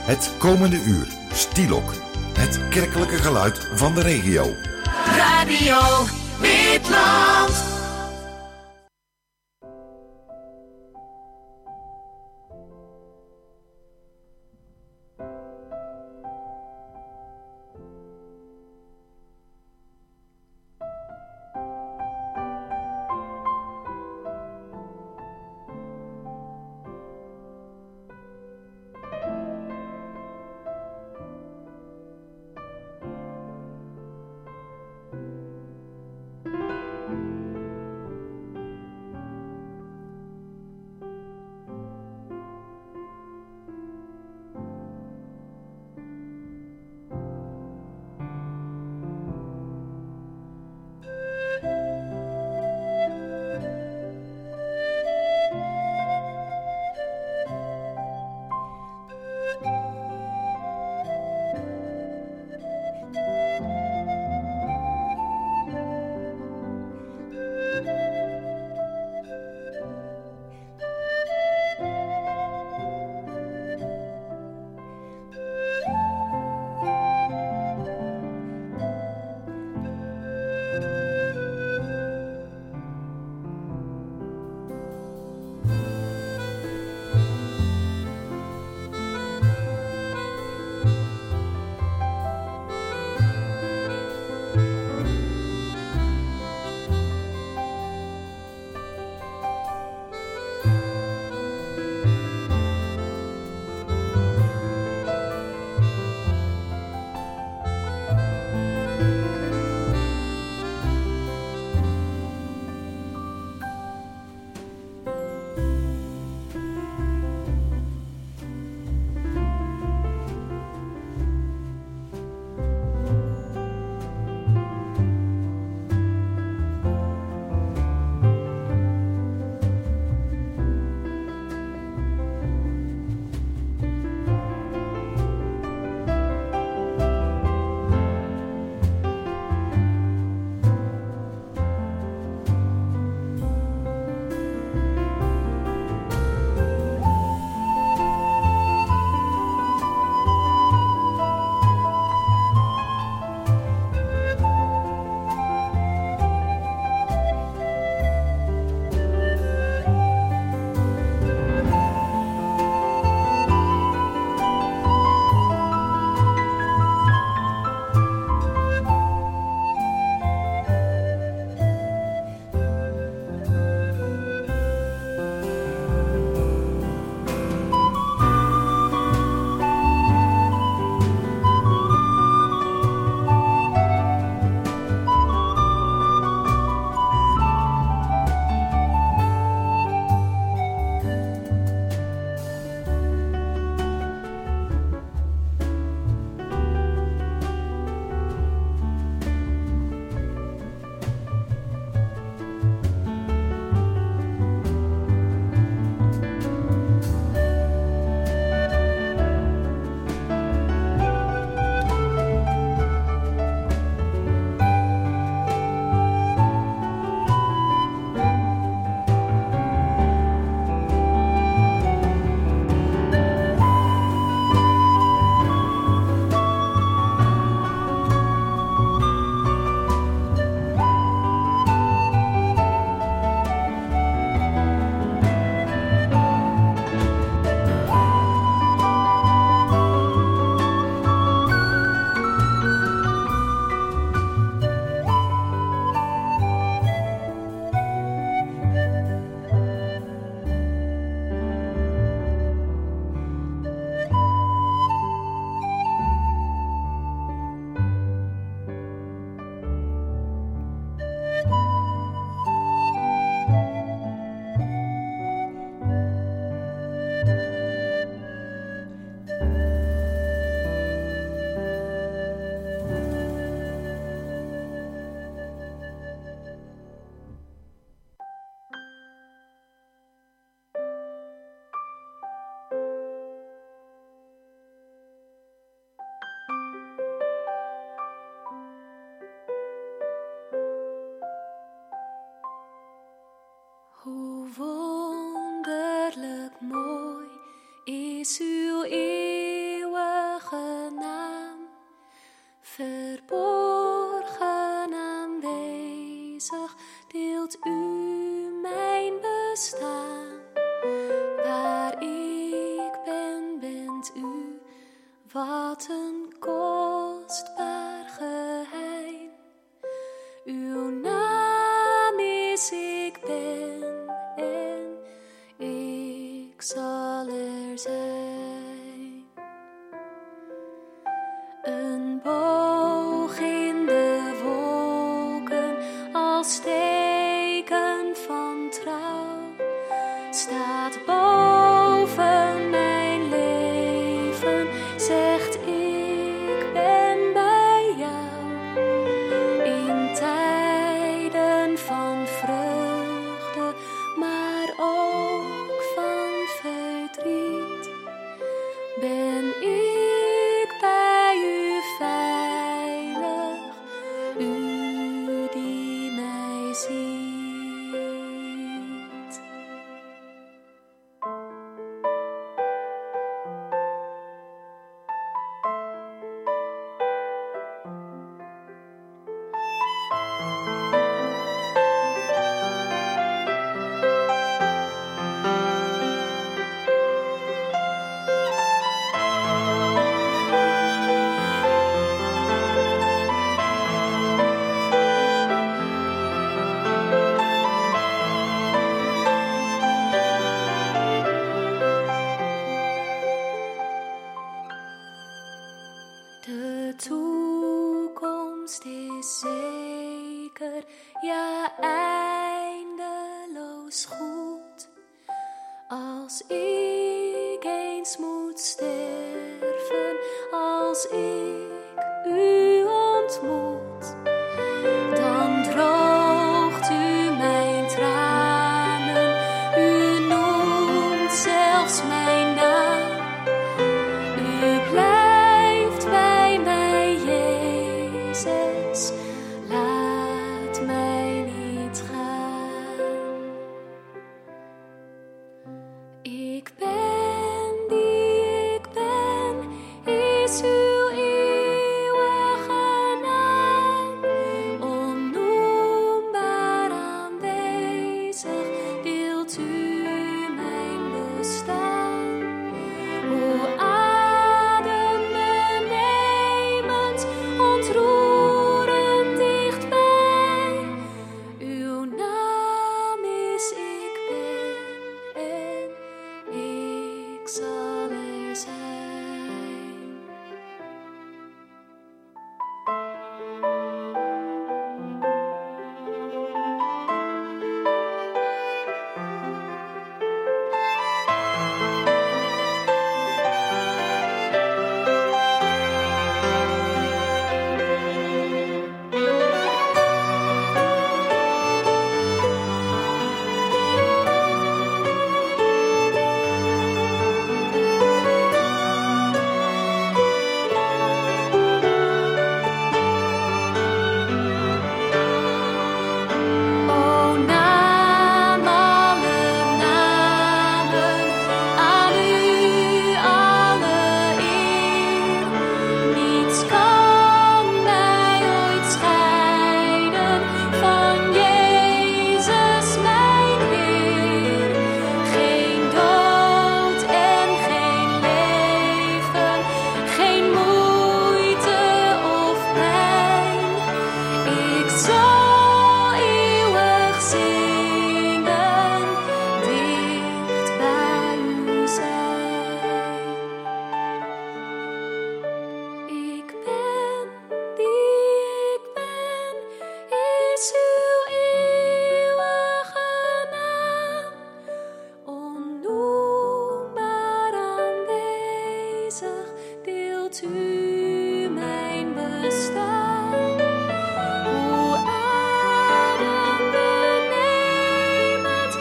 Het komende uur, Stielok. Het kerkelijke geluid van de regio. Radio Witland. Hoe wonderlijk mooi is uw eeuwige Wat een kostbaar geheim. Uw naam is ik ben en ik zal er zijn. Een boog in de wolken als teken van trouw staat boven mijn leven, zegt ik ben bij jou. In tijden van vreugde, maar ook van verdriet, ben ik bij u veilig, u die mij ziet. De toekomst is zeker, ja eindeloos goed. Als ik eens moet sterven, als ik u ontmoet, dan droogt u mijn tranen, u noemt zelfs mijn naam. U blijft bij mij, Jezus, laat mij niet gaan. Ik ben die ik ben, is uw eeuwige naam. Onnoembaar aanwezig, deelt u mijn bestaan. O adembenemend, ontroerend dichtbij. Uw naam is ik ben en ik zal er zijn. O naam alle namen, aan u alle eer. Niets kan mij ooit scheiden van Jezus mijn Heer. Geen dood en geen leven, geen moeite of pijn. Ik zal eeuwig zingen, dicht bij u zijn. Ik ben die ik ben, is uw eeuwige naam. Onnoembaar aanwezig, deelt u mijn bestaan. Hoe adembenemend,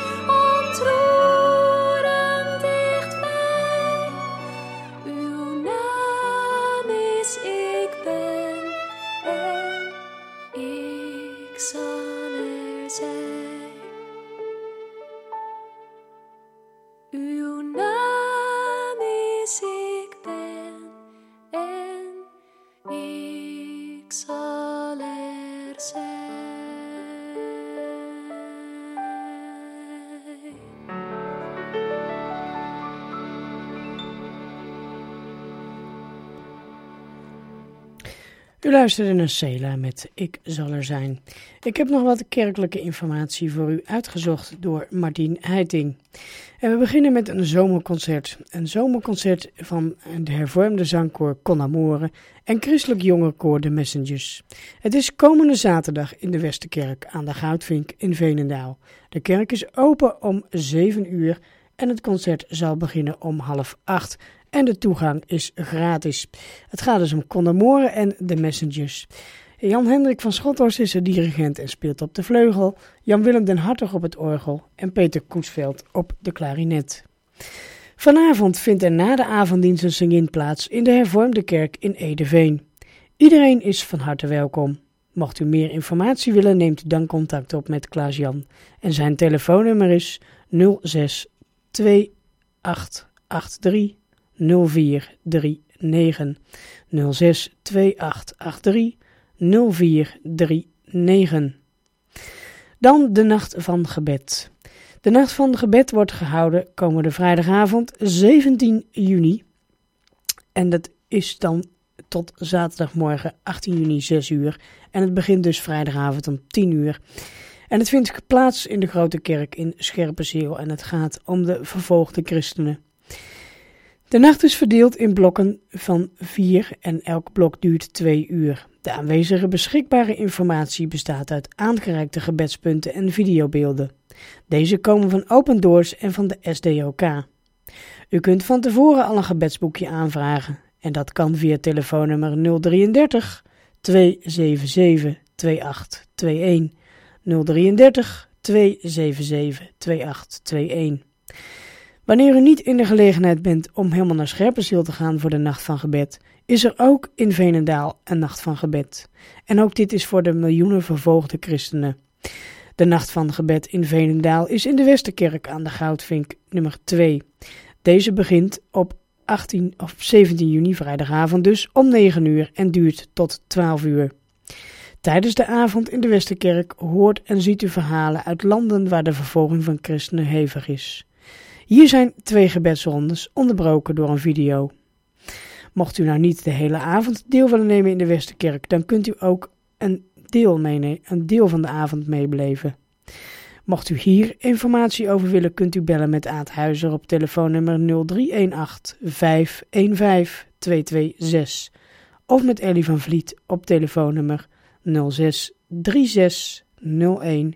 ontroerend dichtbij. Uw naam is ik ben en ik zal er zijn. Uw naam is ik ben en ik zal er zijn. U luisterde naar Sela met Ik zal er zijn. Ik heb nog wat kerkelijke informatie voor u uitgezocht door Martien Heiting. En we beginnen met een zomerconcert. Een zomerconcert van de hervormde zangkoor Con Amore en christelijk jongerenkoor De Messengers. Het is komende zaterdag in de Westerkerk aan de Goudvink in Veenendaal. De kerk is open om 7 uur en het concert zal beginnen om 7:30. En de toegang is gratis. Het gaat dus om Con Amore en de Messengers. Jan-Hendrik van Schothorst is de dirigent en speelt op de vleugel. Jan-Willem den Hartog op het orgel en Peter Koetsveld op de klarinet. Vanavond vindt er na de avonddienst een sing-in plaats in de hervormde kerk in Edeveen. Iedereen is van harte welkom. Mocht u meer informatie willen, neemt u dan contact op met Klaas-Jan. En zijn telefoonnummer is 06 2883 0439 06 2883 0439. Dan de Nacht van Gebed. De Nacht van Gebed wordt gehouden komende vrijdagavond 17 juni. En dat is dan tot zaterdagmorgen 18 juni 6 uur. En het begint dus vrijdagavond om 10 uur. En het vindt plaats in de Grote Kerk in Scherpenzeel. En het gaat om de vervolgde christenen. De nacht is verdeeld in blokken van 4 en elk blok duurt 2 uur. De aanwezige beschikbare informatie bestaat uit aangereikte gebedspunten en videobeelden. Deze komen van Open Doors en van de SDOK. U kunt van tevoren al een gebedsboekje aanvragen en dat kan via telefoonnummer 033 277 2821 033 277 2821. Wanneer u niet in de gelegenheid bent om helemaal naar Scherpenzeel te gaan voor de Nacht van Gebed, is er ook in Veenendaal een Nacht van Gebed. En ook dit is voor de miljoenen vervolgde christenen. De Nacht van Gebed in Veenendaal is in de Westerkerk aan de Goudvink nummer 2. Deze begint op 17 juni, vrijdagavond dus, om 9 uur en duurt tot 12 uur. Tijdens de avond in de Westerkerk hoort en ziet u verhalen uit landen waar de vervolging van christenen hevig is. Hier zijn 2 gebedsrondes onderbroken door een video. Mocht u nou niet de hele avond deel willen nemen in de Westerkerk, dan kunt u ook een deel van de avond meebeleven. Mocht u hier informatie over willen, kunt u bellen met Aad Huizer op telefoonnummer 0318 515 226 of met Ellie van Vliet op telefoonnummer 06 36 01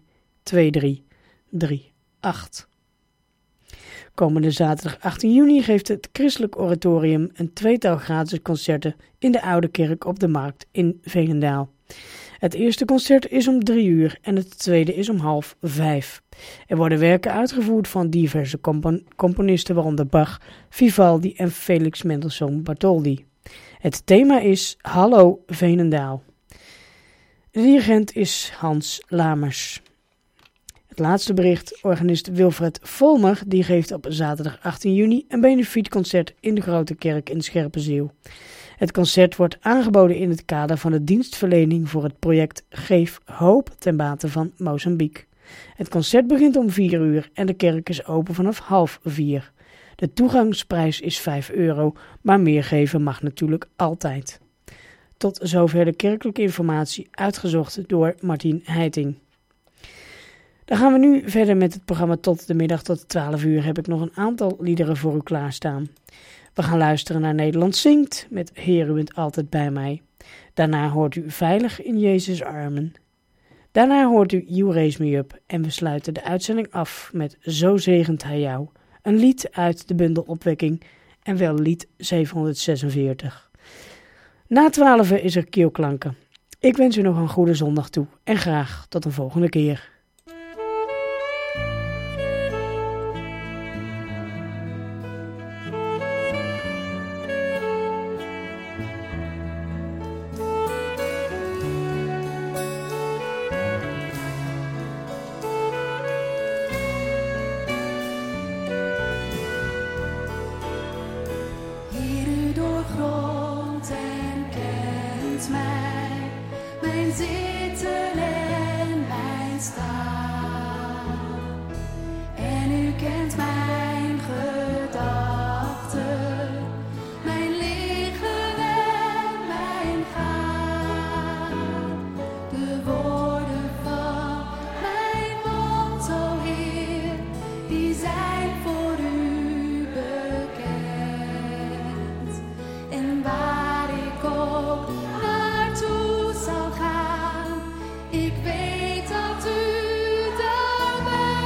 2338. Komende zaterdag 18 juni geeft het Christelijk Oratorium een 2-tal gratis concerten in de Oude Kerk op de Markt in Veenendaal. Het eerste concert is om 3 uur en het tweede is om 4:30. Er worden werken uitgevoerd van diverse componisten, waaronder Bach, Vivaldi en Felix Mendelssohn Bartholdy. Het thema is Hallo Veenendaal. De dirigent is Hans Lamers. Het laatste bericht, organist Wilfred Volmer, die geeft op zaterdag 18 juni een benefietconcert in de Grote Kerk in Scherpenzeel. Het concert wordt aangeboden in het kader van de dienstverlening voor het project Geef Hoop ten bate van Mozambique. Het concert begint om 4 uur en de kerk is open vanaf 3:30. De toegangsprijs is €5, maar meer geven mag natuurlijk altijd. Tot zover de kerkelijke informatie uitgezocht door Martien Heiting. Dan gaan we nu verder met het programma tot de middag. Tot 12 uur heb ik nog een aantal liederen voor u klaarstaan. We gaan luisteren naar Nederland zingt met Heer, u bent altijd bij mij. Daarna hoort u Veilig in Jezus' armen. Daarna hoort u You Raise Me Up en we sluiten de uitzending af met Zo zegent hij jou. Een lied uit de bundel Opwekking en wel lied 746. Na 12 is er Keelklanken. Ik wens u nog een goede zondag toe en graag tot een volgende keer. En waar ik ook naartoe zal gaan, ik weet dat u er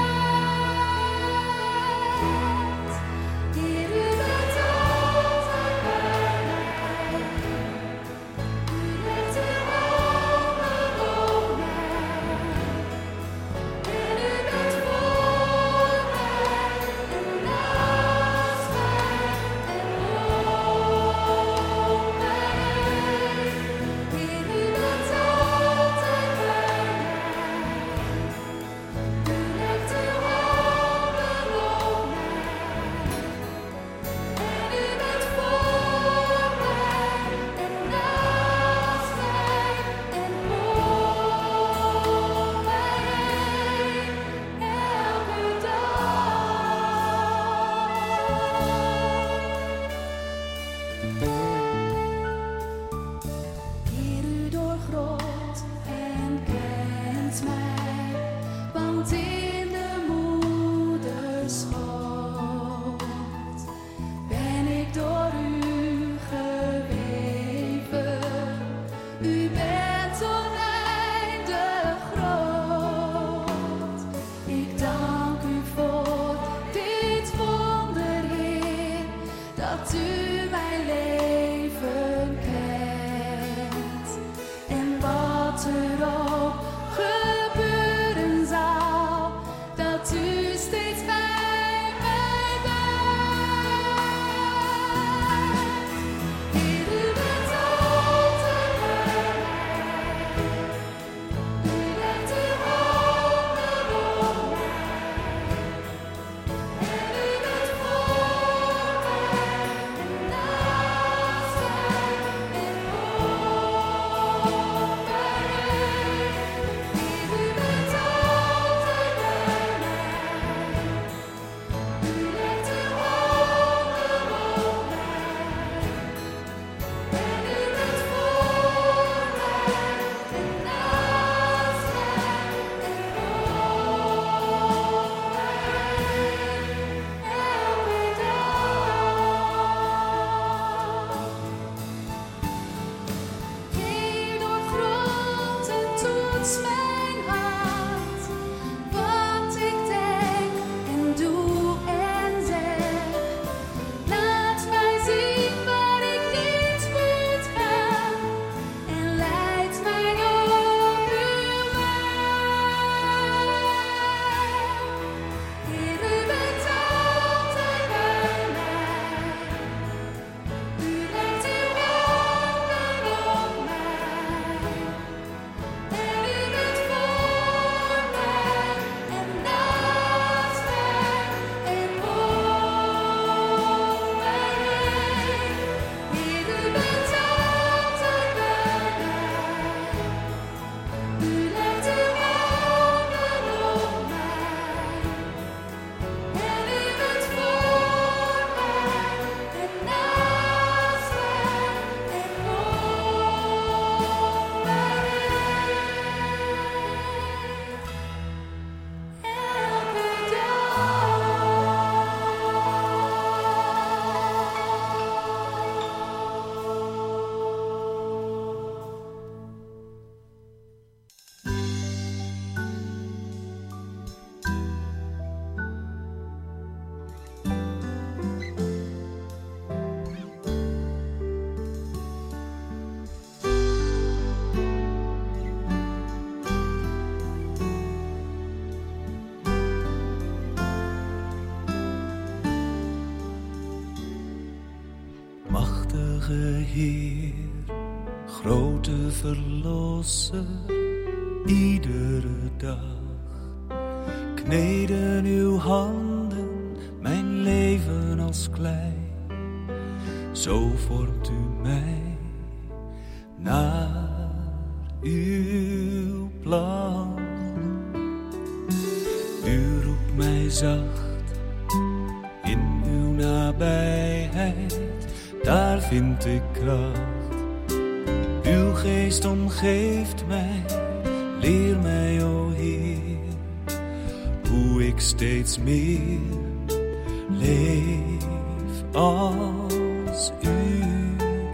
bent. Heer, u bent altijd bij mij. U legt uw handen op mij. En u bent voor mij en naast mij en op mij. Heer, u bent altijd bij mij. U legt uw handen op mij. En u bent voor mij en naast mij en op mij. Elke dag. Heer, u doorgrondt en kent mij, want in de moederschoot ben ik door u geweven. U bent oneindig groot. Ik dank u voor dit wonder, Heer, dat u mijn leven kent. En wat er ook gebeuren zal, dat u steeds bij mij bent. Heer, u bent altijd bij mij. U legt uw handen op mij. En u bent voor mij en naast mij en op mij. Heer, u bent altijd bij mij. U legt uw handen op mij. En u bent voor mij en naast mij en op mij. Elke dag. Heer, doorgrondt en toets mijn hart, wat ik denk en doe en zeg. Laat mij zien waar ik niet moet gaan en leid mij op uw weg. Heer, u bent altijd bij mij. U legt uw handen op mij. En u bent voor mij en naast mij en op mij. Heer, u bent altijd bij mij. U legt uw handen op mij. En u bent voor mij en naast mij en op mij. Elke Machtige Heer, grote Verlosser, iedere dag kneden uw handen mijn leven als klei. Zo vormt u mij naar uw plan. U roept mij zacht in uw nabijheid, daar vind ik kracht. Uw geest omgeeft mij, leer mij, o Heer, hoe ik steeds meer leef als u.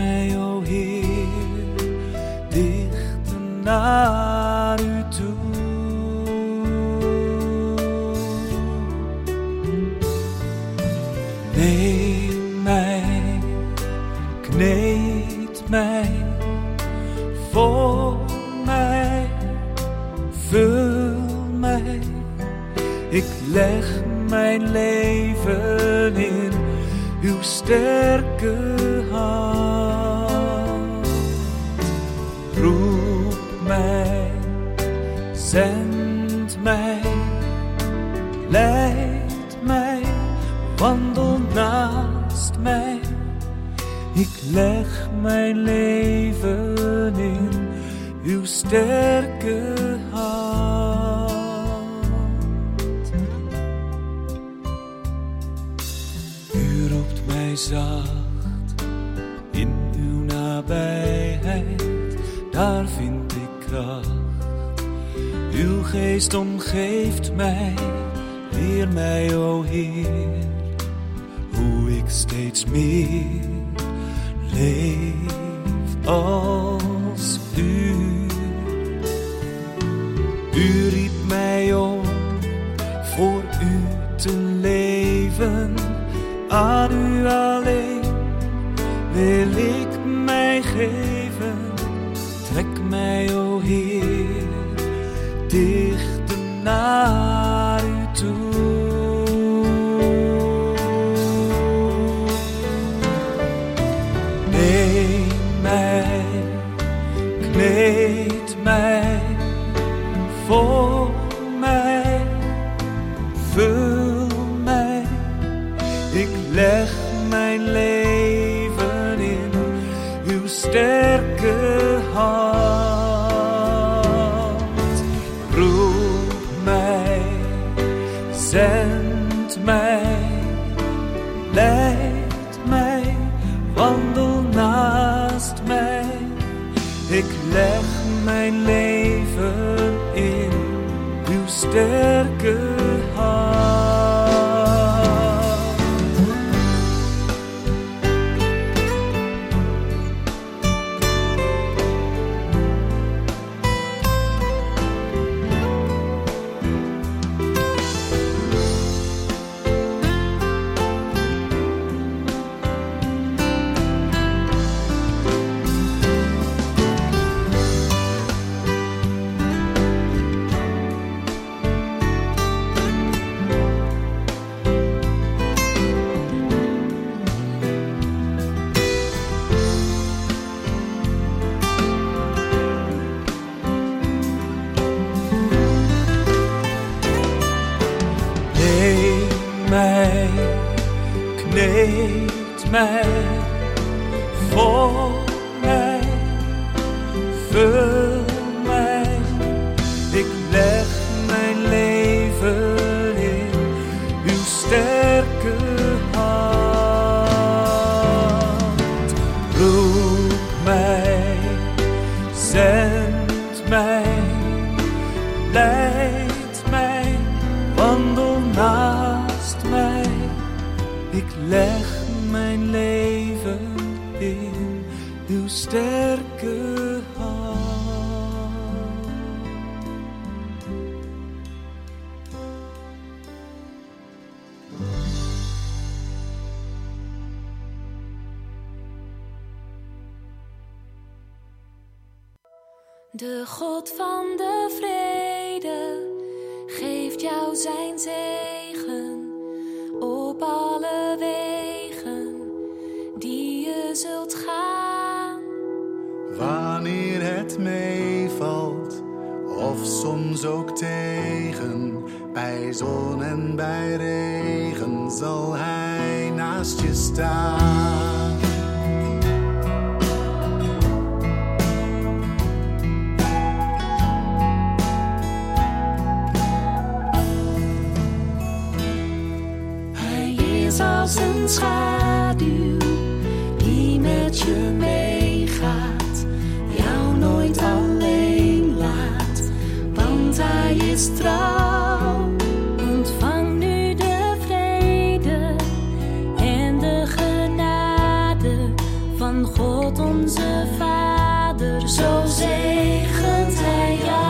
mij, o Heer, dichter naar u toe. Neem mij, kneed mij, voor mij, vul mij. Ik leg mijn leven in uw sterke hand. Roep mij, zend mij, leid mij, wandel naast mij. Ik leg mijn leven in uw sterke hand. U roept mij zacht in uw nabijheid, daar vind ik kracht. Uw geest omgeeft mij, leer mij, o Heer, hoe ik steeds meer leef als u. U riep mij om voor u te leven, aan u alleen wil ik mij geven. Trek mij, o Heer, dichter naar u toe. Neem mij, kneed mij, voor mij, vul mij. Ik leg mijn leven in uw sterke hand. Roep mij, zend mij, leid mij, wandel naast mij. Ik leg mijn leven in uw sterke hand. Kneed mij, voor mij, vul mij. Ik leg mijn leven in uw sterke hand. Roep mij, zend mij, leid mij, wandel naast mij. Ik leg mijn leven in uw sterke hand. De God van de vrede geeft jou zijn zegen op alle wegen die je zult gaan. Wanneer het meevalt of soms ook tegen, bij zon en bij regen zal hij naast je staan. Als een schaduw die met je meegaat, jou nooit alleen laat, want hij is trouw. Ontvang nu de vrede en de genade van God Onze Vader, zo zegent Hij jou.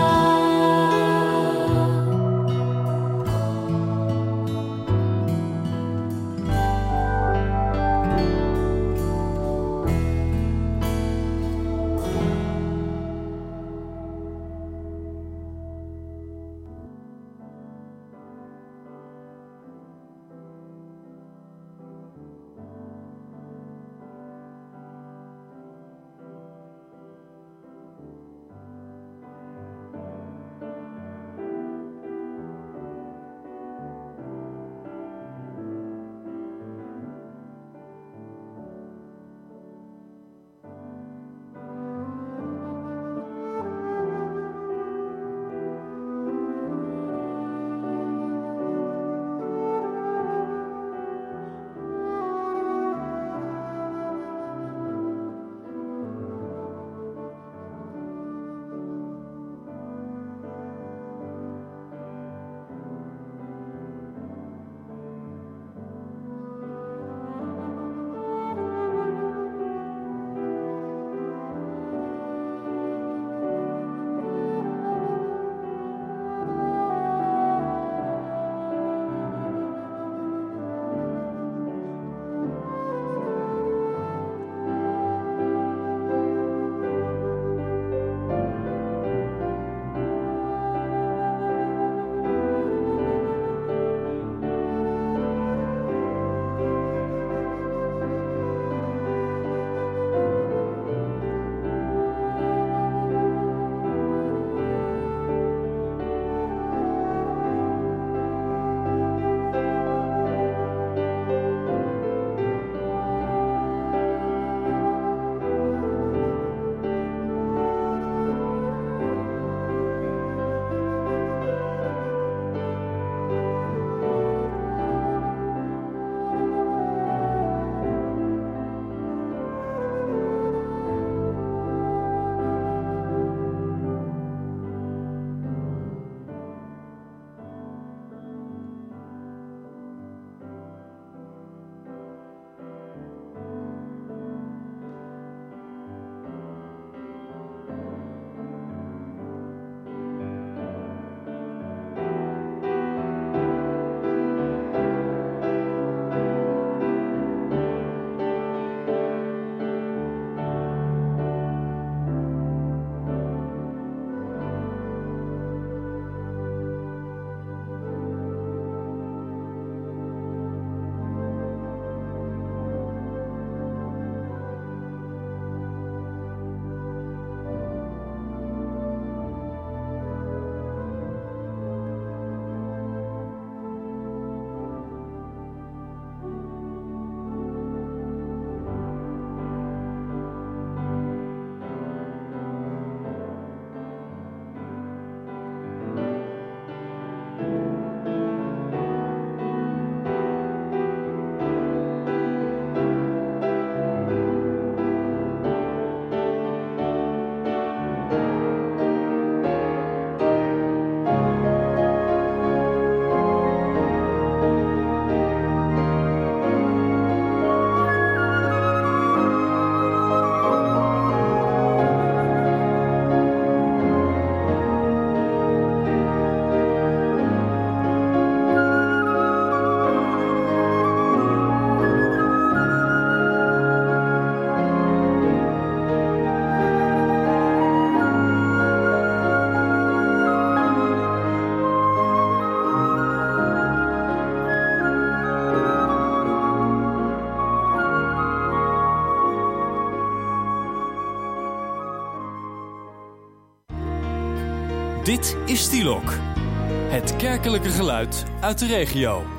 Dit is Stielok, het kerkelijke geluid uit de regio.